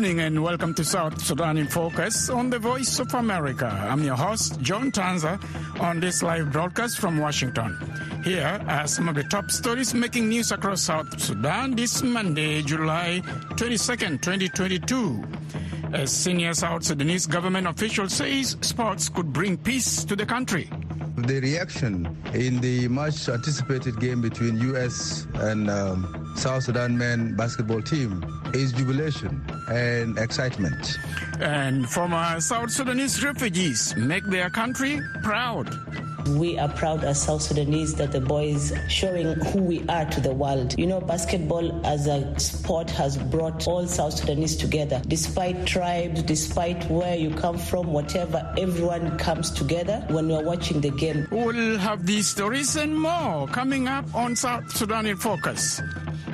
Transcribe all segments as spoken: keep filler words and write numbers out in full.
evening and welcome to South Sudan in Focus on the Voice of America. I'm your host, John Tanza, on this live broadcast from Washington. Here are some of the top stories making news across South Sudan this Monday, July twenty-second, twenty twenty-two. A senior South Sudanese government official says sports could bring peace to the country. The reaction in the much anticipated game between U S and um, South Sudan men basketball team is jubilation and excitement. And former South Sudanese refugees make their country proud. We are proud as South Sudanese that the boys showing who we are to the world. You know, basketball as a sport has brought all South Sudanese together. Despite tribes, despite where you come from, whatever, everyone comes together when we're watching the game. We'll have these stories and more coming up on South Sudan in Focus.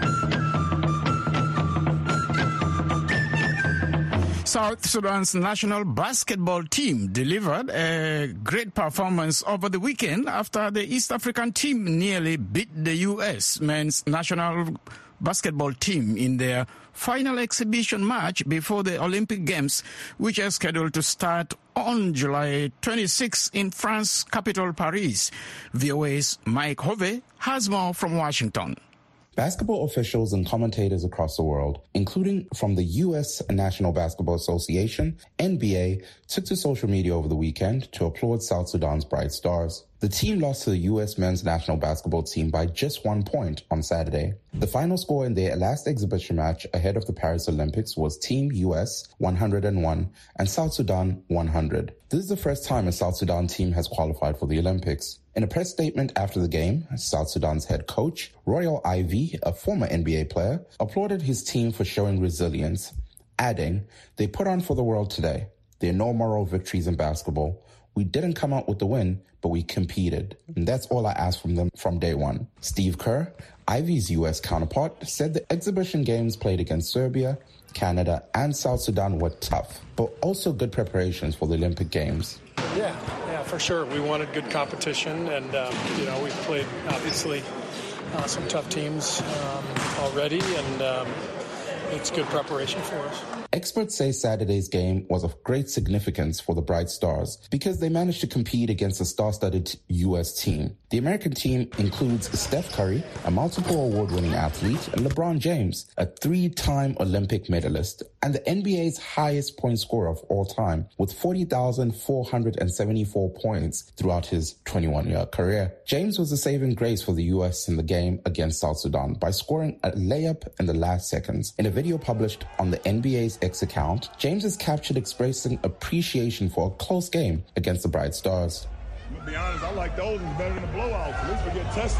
South Sudan's national basketball team delivered a great performance over the weekend after the East African team nearly beat the U S men's national basketball team in their final exhibition match before the Olympic Games, which are scheduled to start on July twenty-sixth in France's capital, Paris. V O A's Mike Hove has more from Washington. Basketball officials and commentators across the world, including from the U S National Basketball Association, N B A, took to social media over the weekend to applaud South Sudan's bright stars. The team lost to the U S men's national basketball team by just one point on Saturday. The final score in their last exhibition match ahead of the Paris Olympics was Team U S one hundred one and South Sudan one hundred. This is the first time a South Sudan team has qualified for the Olympics. In a press statement after the game, South Sudan's head coach, Royal Ivy, a former N B A player, applauded his team for showing resilience, adding, "They put on for the world today. There are no moral victories in basketball. We didn't come out with the win, but we competed. And that's all I asked from them from day one." Steve Kerr, Ivy's U S counterpart, said the exhibition games played against Serbia, Canada, and South Sudan were tough, but also good preparations for the Olympic Games. Yeah, yeah, for sure. We wanted good competition, and, um, you know, we've played, obviously, uh, some tough teams um, already, and um, it's good preparation for us. Experts say Saturday's game was of great significance for the Bright Stars because they managed to compete against a star-studded U S team. The American team includes Steph Curry, a multiple award-winning athlete, and LeBron James, a three-time Olympic medalist, and the N B A's highest point scorer of all time with forty thousand four hundred seventy-four points throughout his twenty-one-year career. James was the saving grace for the U S in the game against South Sudan by scoring a layup in the last seconds. In a video published on the N B A's X account, James is captured expressing appreciation for a close game against the Bright Stars. I'm gonna be honest, I like those ones better than the blowouts. At least we get tested.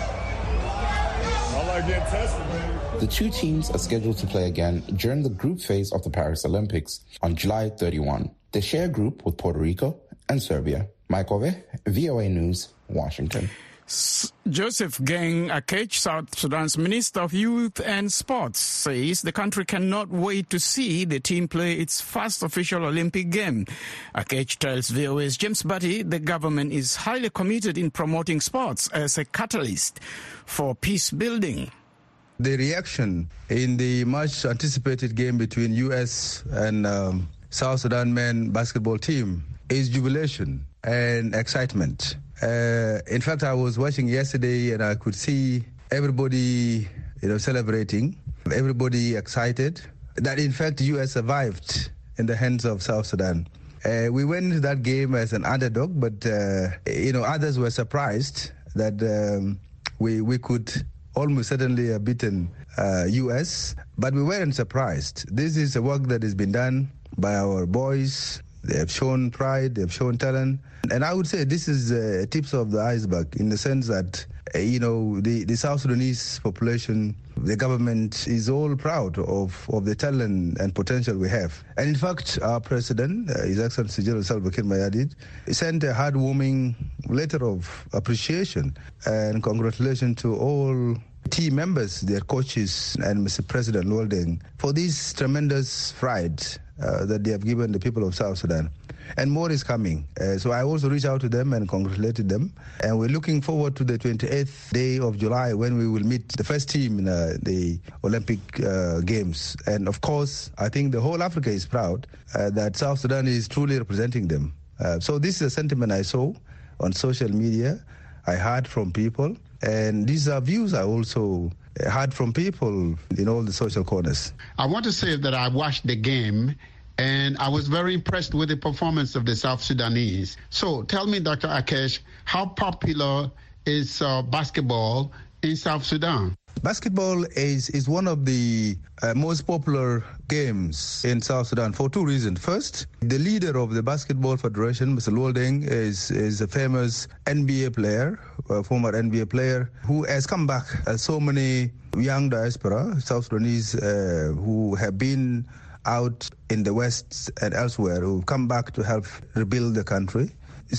I like getting tested, man. The two teams are scheduled to play again during the group phase of the Paris Olympics on July thirty-first. They share a group with Puerto Rico and Serbia. Mike Ove, V O A News, Washington. Joseph Geng Akech, South Sudan's Minister of Youth and Sports, says the country cannot wait to see the team play its first official Olympic game. Akech tells V O A's James Batty the government is highly committed in promoting sports as a catalyst for peace building. The reaction in the much anticipated game between U S and um, South Sudan men basketball team is jubilation and excitement. Uh, in fact, I was watching yesterday and I could see everybody, you know, celebrating, everybody excited that in fact U S survived in the hands of South Sudan. Uh, we went into that game as an underdog, but uh, you know, others were surprised that um, we we could almost certainly have beaten uh, U S, but we weren't surprised. This is a work that has been done by our boys. They have shown pride, they have shown talent. And I would say this is uh, tips of the iceberg in the sense that, uh, you know, the, the South Sudanese population, the government is all proud of, of the talent and potential we have. And in fact, our president, uh, His Excellency General Salva Kiir Mayardit, sent a heartwarming letter of appreciation and congratulations to all team members, their coaches, and Mister President Lwel Deng for this tremendous pride uh, that they have given the people of South Sudan. And more is coming. Uh, so I also reached out to them and congratulated them. And we're looking forward to the twenty-eighth day of July when we will meet the first team in uh, the Olympic uh, Games. And of course, I think the whole Africa is proud uh, that South Sudan is truly representing them. Uh, so this is a sentiment I saw on social media. I heard from people. And these are views I also heard from people in all the social corners. I want to say that I watched the game and I was very impressed with the performance of the South Sudanese. So tell me, Doctor Akesh, how popular is uh, basketball in South Sudan? Basketball is, is one of the uh, most popular games in South Sudan for two reasons. First, the leader of the Basketball Federation, Mister Luol Deng, is, is a famous N B A player, a former N B A player, who has come back. Uh, so many young diaspora, South Sudanese, uh, who have been out in the West and elsewhere, who come back to help rebuild the country.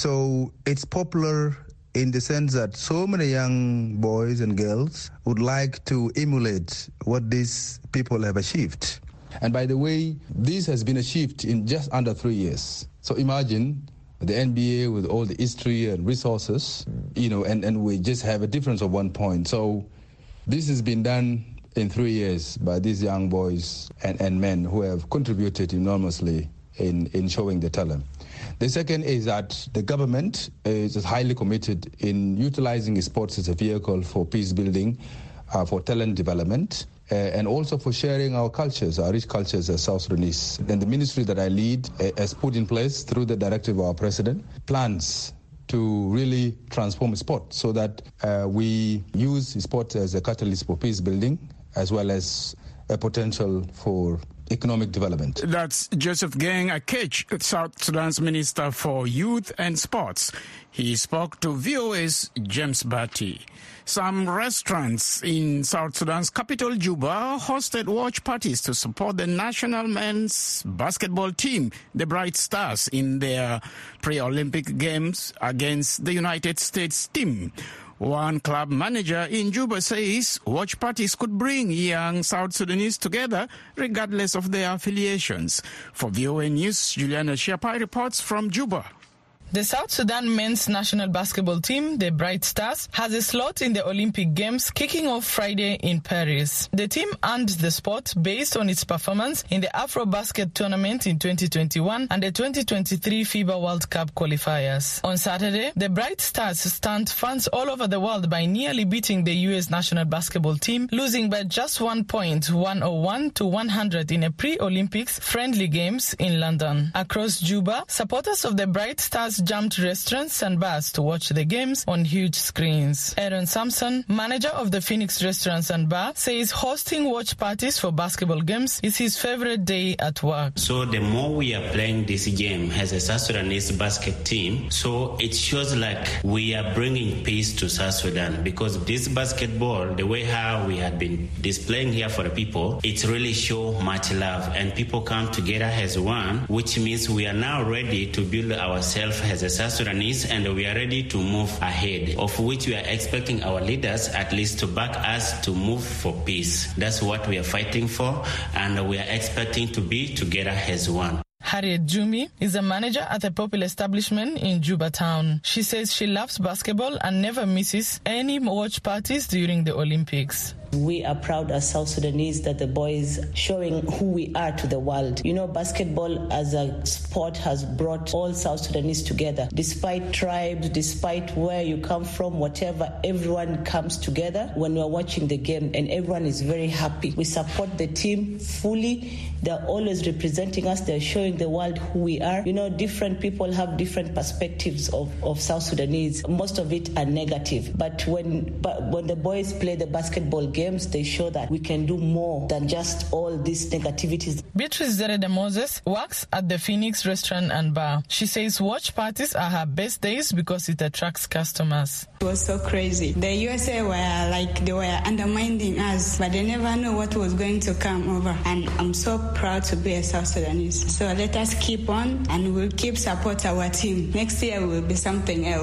So it's popular in the sense that so many young boys and girls would like to emulate what these people have achieved. And by the way, this has been achieved in just under three years. So imagine the N B A with all the history and resources, you know, and, and we just have a difference of one point. So this has been done in three years by these young boys and, and men who have contributed enormously in, in showing the talent. The second is that the government is highly committed in utilizing sports as a vehicle for peace building, uh, for talent development, uh, and also for sharing our cultures, our rich cultures as South Sudanese. And the ministry that I lead uh, has put in place, through the directive of our president, plans to really transform sport so that uh, we use sport as a catalyst for peace building, as well as a potential for economic development. That's Joseph Geng Akech, South Sudan's Minister for Youth and Sports. He spoke to V O A's James Batty. Some restaurants in South Sudan's capital, Juba, hosted watch parties to support the national men's basketball team, the Bright Stars, in their pre-Olympic games against the United States team. One club manager in Juba says watch parties could bring young South Sudanese together regardless of their affiliations. For V O A News, Juliana Shiapai reports from Juba. The South Sudan men's national basketball team, the Bright Stars, has a slot in the Olympic Games kicking off Friday in Paris. The team earned the spot based on its performance in the AfroBasket tournament in twenty twenty-one and the twenty twenty-three FIBA World Cup qualifiers. On Saturday, the Bright Stars stunned fans all over the world by nearly beating the U S national basketball team, losing by just one point, one oh one to one hundred in a pre-Olympics friendly games in London. Across Juba, supporters of the Bright Stars jumped restaurants and bars to watch the games on huge screens. Aaron Sampson, manager of the Phoenix Restaurants and Bar, says hosting watch parties for basketball games is his favorite day at work. So the more we are playing this game as a South Sudanese basket team, so it shows like we are bringing peace to South Sudan, because this basketball, the way how we had been displaying here for the people, it really show much love and people come together as one, which means we are now ready to build ourselves as a South Sudanese, and we are ready to move ahead, of which we are expecting our leaders at least to back us to move for peace. That's what we are fighting for, and we are expecting to be together as one. Harriet Jumi is a manager at a popular establishment in Juba town. She says she loves basketball and never misses any watch parties during the Olympics. We are proud as South Sudanese that the boys showing who we are to the world. You know, basketball as a sport has brought all South Sudanese together. Despite tribes, despite where you come from, whatever, everyone comes together when we're watching the game and everyone is very happy. We support the team fully. They're always representing us. They're showing the world who we are. You know, different people have different perspectives of, of South Sudanese. Most of it are negative. But when, but when the boys play the basketball game, games, they show that we can do more than just all these negativities. Beatrice Zereda Moses works at the Phoenix Restaurant and Bar. She says watch parties are her best days because it attracts customers. It was so crazy. The U S A were like, they were undermining us, but they never know what was going to come over. And I'm so proud to be a South Sudanese. So let us keep on and we'll keep support our team. Next year will be something else.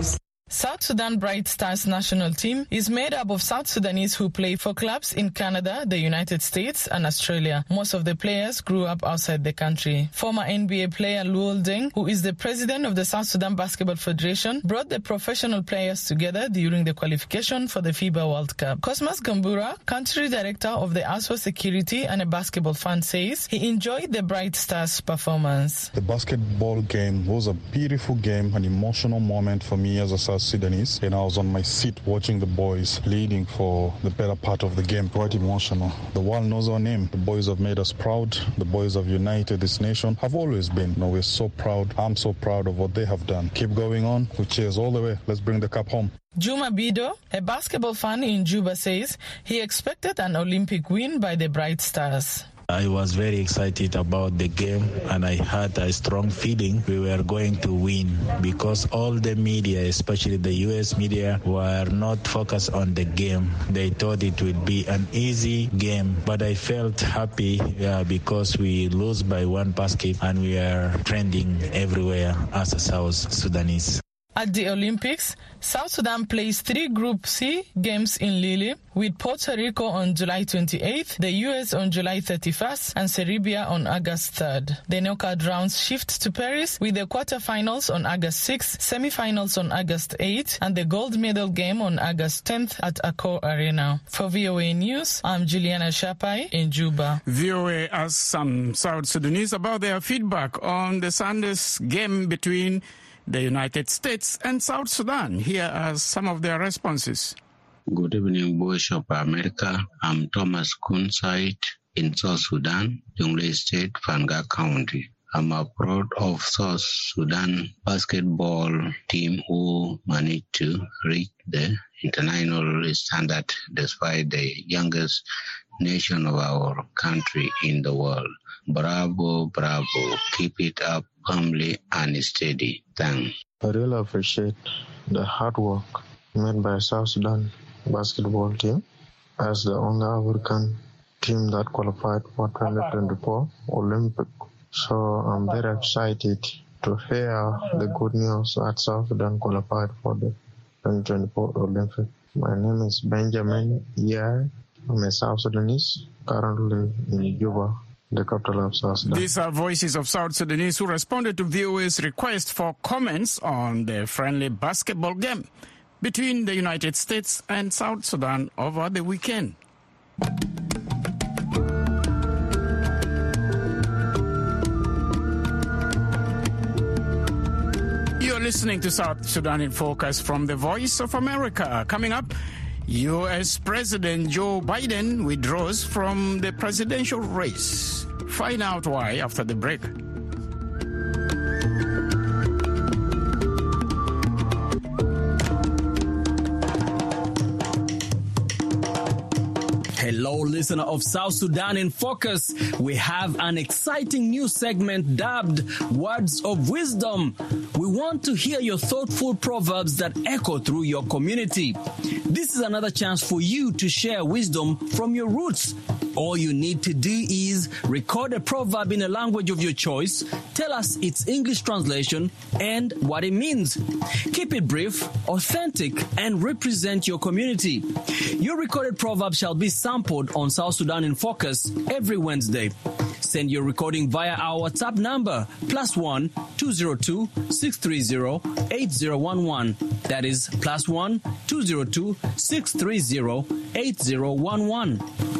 South Sudan Bright Stars national team is made up of South Sudanese who play for clubs in Canada, the United States, and Australia. Most of the players grew up outside the country. Former N B A player Luol Deng, who is the president of the South Sudan Basketball Federation, brought the professional players together during the qualification for the FIBA World Cup. Cosmas Gambura, country director of the ASWA Security and a basketball fan, says he enjoyed the Bright Stars performance. The basketball game was a beautiful game, an emotional moment for me as a South Sudanese, and I was on my seat watching the boys leading for the better part of the game. Quite emotional. The world knows our name. The boys have made us proud. The boys have united this nation. Have always been. You know, we're so proud. I'm so proud of what they have done. Keep going on. We cheers all the way. Let's bring the cup home. Juma Bido, a basketball fan in Juba, says he expected an Olympic win by the Bright Stars. I was very excited about the game, and I had a strong feeling we were going to win because all the media, especially the U S media, were not focused on the game. They thought it would be an easy game, but I felt happy uh, because we lose by one basket and we are trending everywhere as a South Sudanese. At the Olympics, South Sudan plays three Group C games in Lille, with Puerto Rico on July twenty-eighth, the U S on July thirty-first, and Serbia on August third. The knockout rounds shift to Paris with the quarterfinals on August sixth, semifinals on August eighth, and the gold medal game on August tenth at Accor Arena. For V O A News, I'm Juliana Shapai in Juba. V O A asked some South Sudanese about their feedback on the Sunday's game between the United States and South Sudan. Here are some of their responses. Good evening, Voice of America. I'm Thomas Kunsait in South Sudan, Jonglei State, Fanga County. I'm a proud of South Sudan basketball team who managed to reach the international standard despite the youngest nation of our country in the world. Bravo, bravo. Keep it up firmly and steady. Thanks. I really appreciate the hard work made by South Sudan basketball team as the only African team that qualified for twenty twenty-four Olympic. So I'm very excited to hear the good news that South Sudan qualified for the twenty twenty-four Olympic. My name is Benjamin Yai. I'm a South Sudanese, currently in Juba, the capital of South Sudan. These are voices of South Sudanese who responded to V O A's request for comments on the friendly basketball game between the United States and South Sudan over the weekend. You're listening to South Sudan in Focus from the Voice of America. Coming up, U S President Joe Biden withdraws from the presidential race. Find out why after the break. Hello, listener of South Sudan in Focus. We have an exciting new segment dubbed Words of Wisdom. We want to hear your thoughtful proverbs that echo through your community. This is another chance for you to share wisdom from your roots. All you need to do is record a proverb in a language of your choice, tell us its English translation and what it means. Keep it brief, authentic, and represent your community. Your recorded proverb shall be sampled on South Sudan in Focus every Wednesday. Send your recording via our WhatsApp number, plus one two zero two six three zero eight zero one one. That is plus one two zero two six three zero eight zero one one.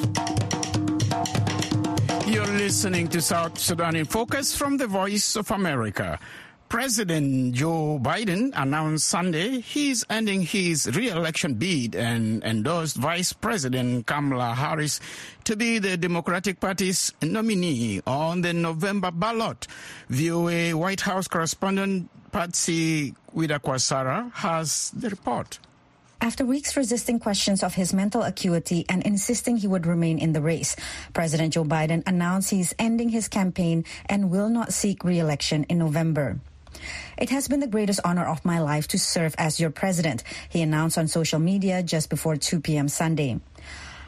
You're listening to South Sudan in Focus from the Voice of America. President Joe Biden announced Sunday he's ending his re-election bid and endorsed Vice President Kamala Harris to be the Democratic Party's nominee on the November ballot. V O A White House correspondent Patsy Widakwasara has the report. After weeks resisting questions of his mental acuity and insisting he would remain in the race, President Joe Biden announced he's ending his campaign and will not seek re-election in November. It has been the greatest honor of my life to serve as your president, he announced on social media just before two p.m. Sunday.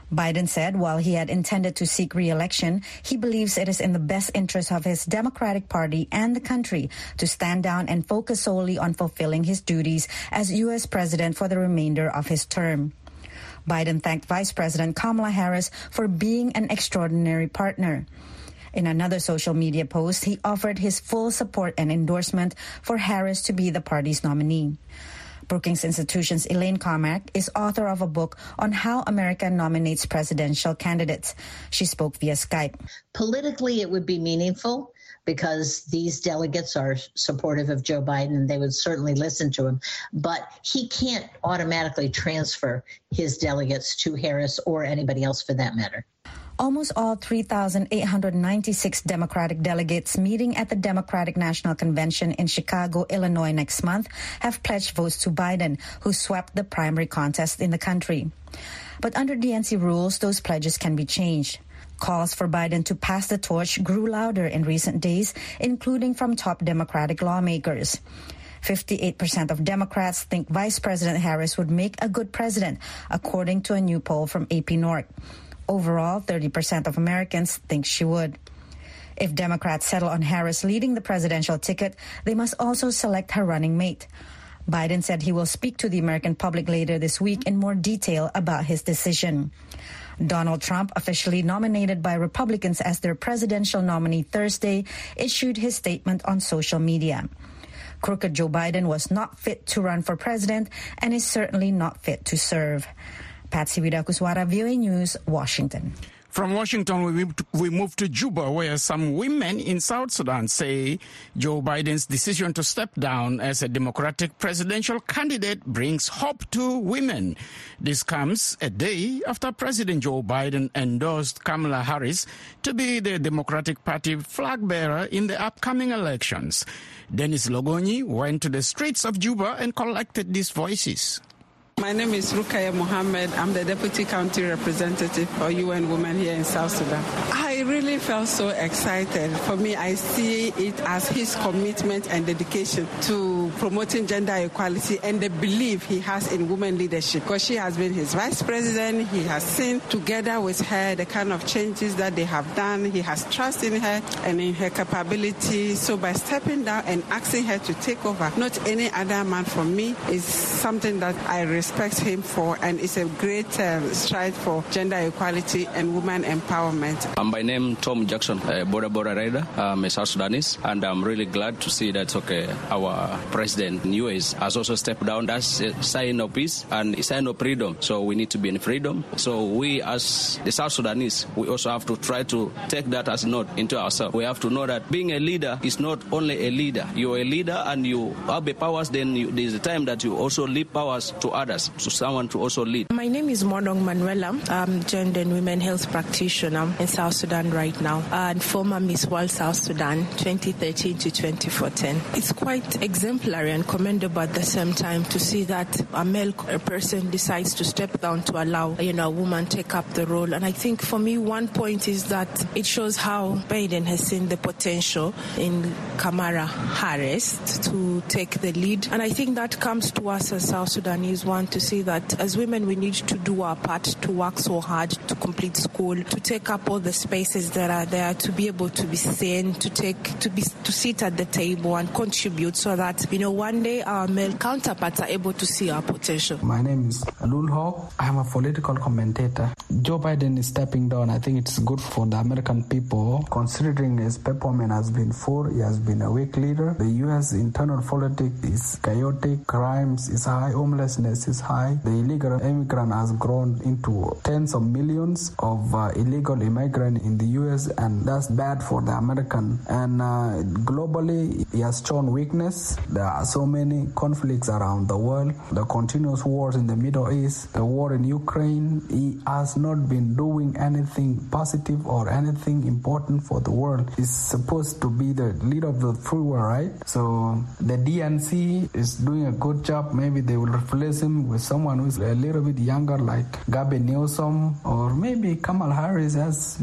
Biden said while he had intended to seek re-election, he believes it is in the best interest of his Democratic Party and the country to stand down and focus solely on fulfilling his duties as U S president for the remainder of his term. Biden thanked Vice President Kamala Harris for being an extraordinary partner. In another social media post, he offered his full support and endorsement for Harris to be the party's nominee. Brookings Institution's Elaine Carmack is author of a book on how America nominates presidential candidates. She spoke via Skype. Politically, it would be meaningful because these delegates are supportive of Joe Biden and they would certainly listen to him. But he can't automatically transfer his delegates to Harris or anybody else for that matter. Almost all three thousand eight hundred ninety-six Democratic delegates meeting at the Democratic National Convention in Chicago, Illinois next month have pledged votes to Biden, who swept the primary contest in the country. But under D N C rules, those pledges can be changed. Calls for Biden to pass the torch grew louder in recent days, including from top Democratic lawmakers. fifty-eight percent of Democrats think Vice President Harris would make a good president, according to a new poll from A P North. Overall, thirty percent of Americans think she would. If Democrats settle on Harris leading the presidential ticket, they must also select her running mate. Biden said he will speak to the American public later this week in more detail about his decision. Donald Trump, officially nominated by Republicans as their presidential nominee Thursday, issued his statement on social media. Crooked Joe Biden was not fit to run for president and is certainly not fit to serve. Patsy Widakuswara, V O A News, Washington. From Washington, we move, to, we move to Juba, where some women in South Sudan say Joe Biden's decision to step down as a Democratic presidential candidate brings hope to women. This comes a day after President Joe Biden endorsed Kamala Harris to be the Democratic Party flag bearer in the upcoming elections. Dennis Logoni went to the streets of Juba and collected these voices. My name is Rukaya Mohammed. I'm the Deputy County Representative for U N Women here in South Sudan. I really felt so excited. For me, I see it as his commitment and dedication to promoting gender equality and the belief he has in women leadership. Because she has been his vice president, he has seen together with her the kind of changes that they have done. He has trust in her and in her capability. So by stepping down and asking her to take over, not any other man for me, is something that I respect. respect him for, and it's a great um, stride for gender equality and women empowerment. I'm by name Tom Jackson, a border border rider. I'm a South Sudanese, and I'm really glad to see that okay, our president in U S has also stepped down. That's a sign of peace and a sign of freedom. So we need to be in freedom. So we, as the South Sudanese, we also have to try to take that as note into ourselves. We have to know that being a leader is not only a leader. You're a leader and you have the powers. Then you, there's a time that you also leave powers to others. To someone to also lead. My name is Monong Manuela. I'm gender and women health practitioner in South Sudan right now, and former Miss World South Sudan twenty thirteen to twenty fourteen. It's quite exemplary and commendable at the same time to see that a male person decides to step down to allow you know a woman take up the role. And I think for me one point is that it shows how Biden has seen the potential in Kamala Harris to take the lead, and I think that comes to us as South Sudanese one to see that as women we need to do our part to work so hard to complete school, to take up all the spaces that are there, to be able to be seen, to take to be to sit at the table and contribute, so that you know one day our male counterparts are able to see our potential. My name is Alul Hawk. I'm a political commentator. Joe Biden is stepping down. I think it's good for the American people, considering his performance has been poor. He has been a weak leader. The U S internal politics is chaotic. Crimes is high. Homelessness is high. The illegal immigrant has grown into tens of millions of uh, illegal immigrants in the U S, and that's bad for the American. And uh, globally, he has shown weakness. There are so many conflicts around the world. The continuous wars in the Middle East, the war in Ukraine. He has not been doing anything positive or anything important for the world. He's supposed to be the leader of the free world, right? So the D N C is doing a good job. Maybe they will replace him with someone who's a little bit younger, like Gavin Newsom, or maybe Kamala Harris, as as he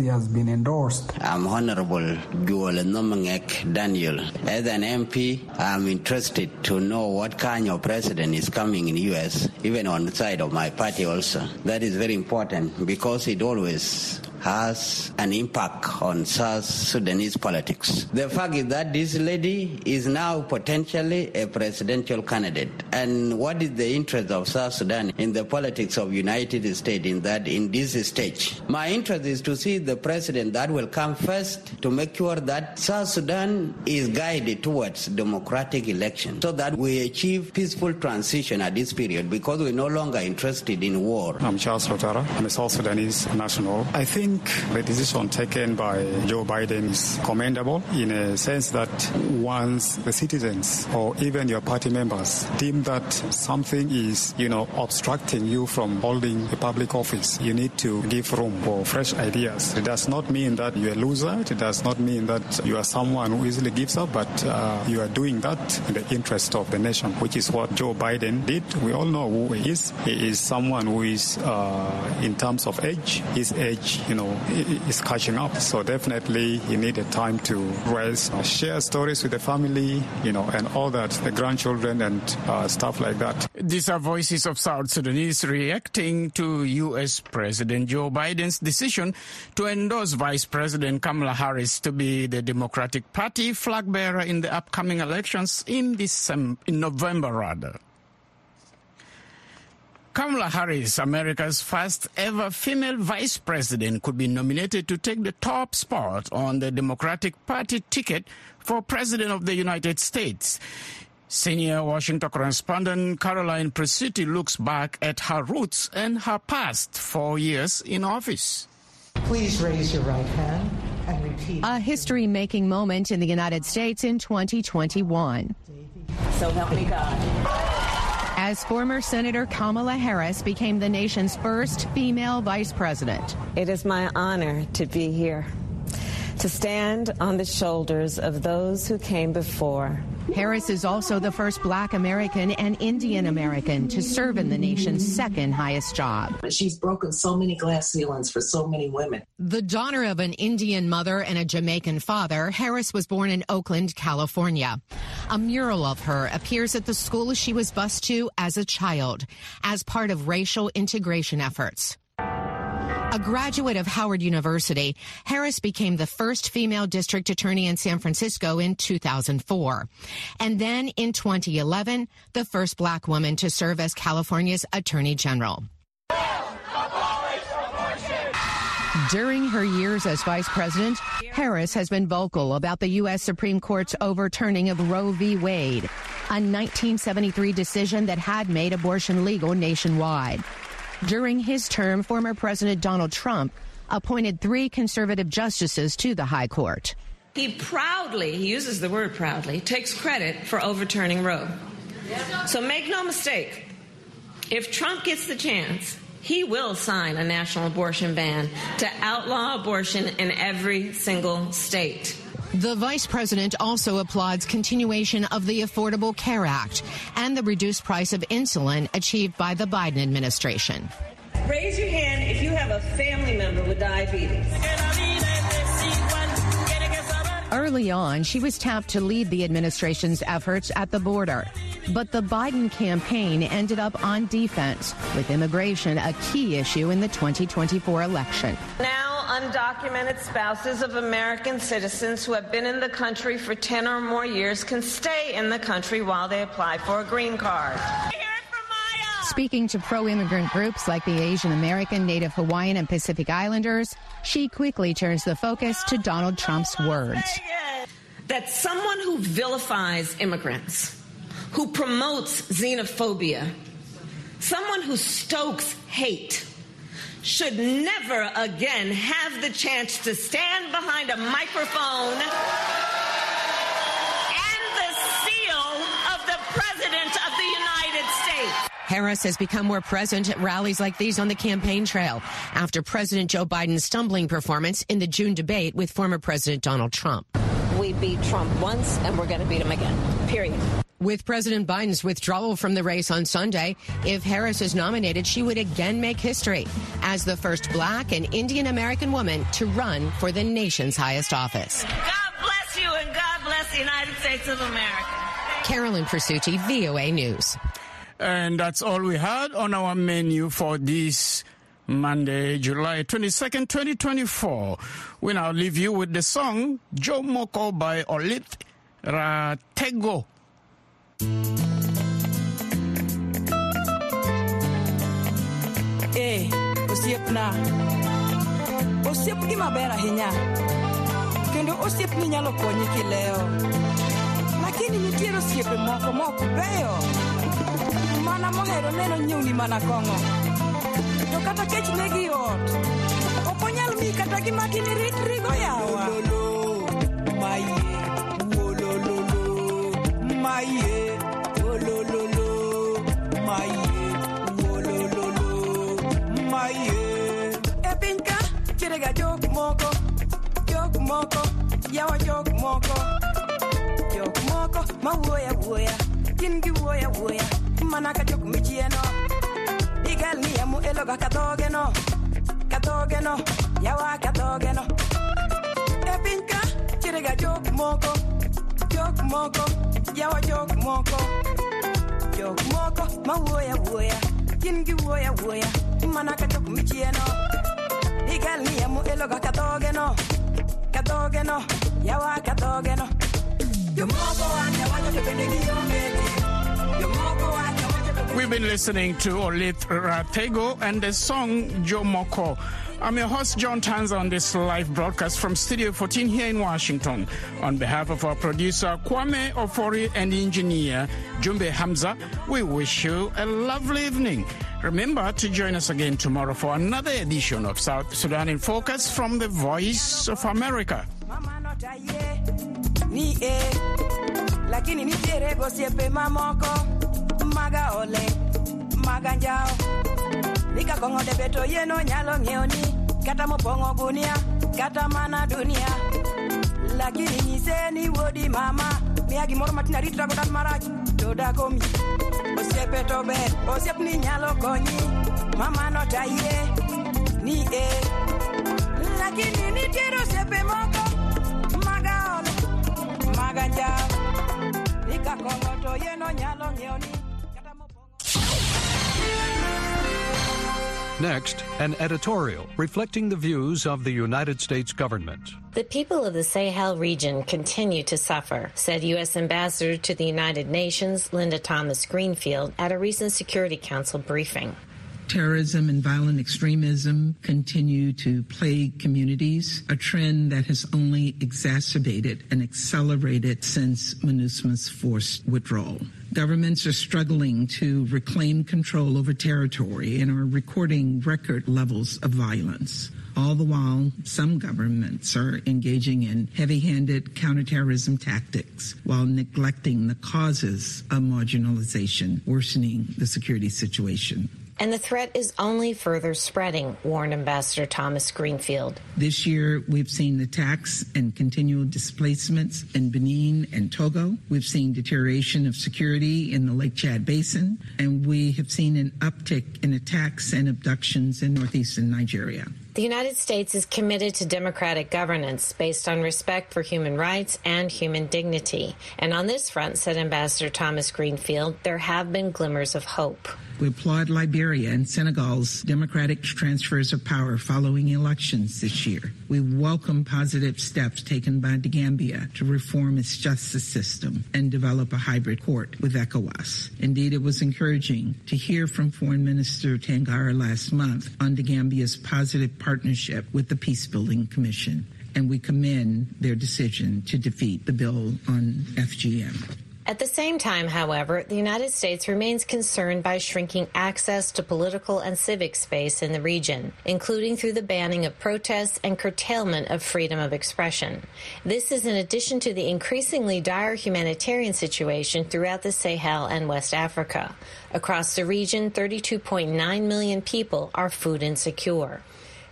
has been endorsed. I'm Honorable Joel Nomangek Daniel. As an M P, I'm interested to know what kind of president is coming in the U S, even on the side of my party also. That is very important because it always has an impact on South Sudanese politics. The fact is that this lady is now potentially a presidential candidate. And what is the interest of South Sudan in the politics of United States in that in this stage? My interest is to see the president that will come first to make sure that South Sudan is guided towards democratic election so that we achieve peaceful transition at this period because we're no longer interested in war. I'm Charles Rotara. I'm a South Sudanese national. I think the decision taken by Joe Biden is commendable in a sense that once the citizens or even your party members deem that something is, you know, obstructing you from holding a public office, you need to give room for fresh ideas. It does not mean that you're a loser. It does not mean that you are someone who easily gives up, but uh, you are doing that in the interest of the nation, which is what Joe Biden did. We all know who he is. He is someone who is, uh, in terms of age, his age, you know, is catching up. So definitely he needed time to rest, uh, share stories with the family, you know, and all that, the grandchildren and uh, stuff like that. These are voices of South Sudanese reacting to U S President Joe Biden's decision to endorse Vice President Kamala Harris to be the Democratic Party flag bearer in the upcoming elections in December, in November rather. Kamala Harris, America's first ever female vice president, could be nominated to take the top spot on the Democratic Party ticket for President of the United States. Senior Washington correspondent Caroline Presutti looks back at her roots and her past four years in office. Please raise your right hand and repeat. A history-making moment in the United States in twenty twenty-one. So help me God. As former Senator Kamala Harris became the nation's first female vice president. It is my honor to be here, to stand on the shoulders of those who came before. Harris is also the first Black American and Indian American to serve in the nation's second highest job. She's broken so many glass ceilings for so many women. The daughter of an Indian mother and a Jamaican father, Harris was born in Oakland, California. A mural of her appears at the school she was bused to as a child, as part of racial integration efforts. A graduate of Howard University, Harris became the first female district attorney in San Francisco in two thousand four. And then in twenty eleven, the first Black woman to serve as California's Attorney General. During her years as vice president, Harris has been vocal about the U S Supreme Court's overturning of Roe v. Wade, a nineteen seventy-three decision that had made abortion legal nationwide. During his term, former President Donald Trump appointed three conservative justices to the High Court. He proudly, he uses the word proudly, takes credit for overturning Roe. So make no mistake, if Trump gets the chance, he will sign a national abortion ban to outlaw abortion in every single state. The vice president also applauds continuation of the Affordable Care Act and the reduced price of insulin achieved by the Biden administration. Raise your hand if you have a family member with diabetes. Early on, she was tapped to lead the administration's efforts at the border. But the Biden campaign ended up on defense, with immigration a key issue in the twenty twenty-four election. Now, undocumented spouses of American citizens who have been in the country for ten or more years can stay in the country while they apply for a green card. Speaking to pro-immigrant groups like the Asian American, Native Hawaiian, and Pacific Islanders, she quickly turns the focus to Donald Trump's words. That someone who vilifies immigrants, who promotes xenophobia, someone who stokes hate, should never again have the chance to stand behind a microphone and the seal of the President of the United States. Harris has become more present at rallies like these on the campaign trail after President Joe Biden's stumbling performance in the June debate with former President Donald Trump. We beat Trump once, and we're going to beat him again, period. With President Biden's withdrawal from the race on Sunday, if Harris is nominated, she would again make history as the first black and Indian American woman to run for the nation's highest office. God bless you and God bless the United States of America. Carolyn Presutti, V O A News. And that's all we had on our menu for this Monday, July twenty-second, twenty twenty-four. We now leave you with the song Joe Moko by Olith Ratego. Eh, osiep na. Osiep gima ber ahinya. Kendo osiep ni nyalo konyi kileo. Lakini nitiere osiepe moko mok beyo. Mana mohero neno nyuni mana kongo. To kata kech negi ot. Okonyal mi kata gima tini ritrigo yawa. Maye, wolololo. Maye, wolololo. Maye, wolololo. Maye. Epinka, chirega jok moko. Jok moko, yawa jok moko. Jok moko, ma woya woya. Kingi woya woya. Manaka jok michieno. Igal ni amu eloga katogeno. Katogeno, yawa katogeno. Epinka, chirega jok moko. Jok moko, yawa jok moko. Jok moko, ma woya woya. Kingi woya woya. Manaka jok michieno. Igal ni amu eloga katogeno. Katogeno, yawa katogeno. Yomoko anya wajo tependegi yometi. Yomoko anya wajo tependegi. We've been listening to Olith Ratego and the song Joe Moko. I'm your host, John Tanza, on this live broadcast from Studio fourteen here in Washington. On behalf of our producer, Kwame Ofori, and engineer, Jumbe Hamza, we wish you a lovely evening. Remember to join us again tomorrow for another edition of South Sudan in Focus from the Voice of America. Ni e, lakini nitiere gosiepe mamoko. Maga ole, maga njao. Nika kongo de beto yeno nyalo ngeoni. Kata mopongo gunia, kata mana dunia. Lakini niseni wodi mama. Miagi moro matina ritra godan marach. Toda komi, osiepe tobe, osiep ni nyalo konyi. Mama no taye, ni e. Lakini nitiere osiepe moko. Maga ole, maga njao. Nika kongo to yeno nyalo ngeoni. Next, an editorial reflecting the views of the United States government. The people of the Sahel region continue to suffer, said U S Ambassador to the United Nations Linda Thomas-Greenfield at a recent Security Council briefing. Terrorism and violent extremism continue to plague communities, a trend that has only exacerbated and accelerated since MINUSMA's forced withdrawal. Governments are struggling to reclaim control over territory and are recording record levels of violence. All the while, some governments are engaging in heavy-handed counterterrorism tactics while neglecting the causes of marginalization, worsening the security situation. And the threat is only further spreading, warned Ambassador Thomas-Greenfield. This year, we've seen attacks and continual displacements in Benin and Togo. We've seen deterioration of security in the Lake Chad Basin, and we have seen an uptick in attacks and abductions in northeastern Nigeria. The United States is committed to democratic governance based on respect for human rights and human dignity. And on this front, said Ambassador Thomas-Greenfield, there have been glimmers of hope. We applaud Liberia and Senegal's democratic transfers of power following elections this year. We welcome positive steps taken by the Gambia to reform its justice system and develop a hybrid court with ECOWAS. Indeed, it was encouraging to hear from Foreign Minister Tangara last month on the Gambia's positive partnership with the Peacebuilding Commission, and we commend their decision to defeat the bill on F G M. At the same time, however, the United States remains concerned by shrinking access to political and civic space in the region, including through the banning of protests and curtailment of freedom of expression. This is in addition to the increasingly dire humanitarian situation throughout the Sahel and West Africa. Across the region, thirty-two point nine million people are food insecure.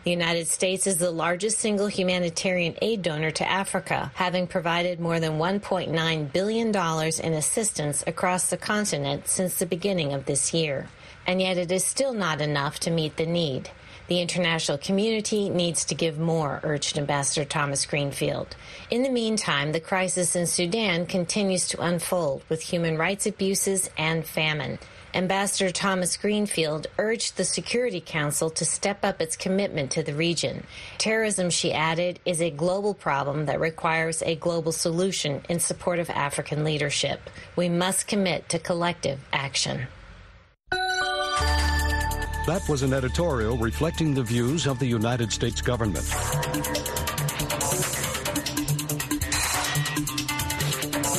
The United States is the largest single humanitarian aid donor to Africa, having provided more than one point nine billion dollars in assistance across the continent since the beginning of this year. And yet it is still not enough to meet the need. The international community needs to give more, urged Ambassador Thomas Greenfield. In the meantime, the crisis in Sudan continues to unfold with human rights abuses and famine. Ambassador Thomas Greenfield urged the Security Council to step up its commitment to the region. Terrorism, she added, is a global problem that requires a global solution in support of African leadership. We must commit to collective action. That was an editorial reflecting the views of the United States government.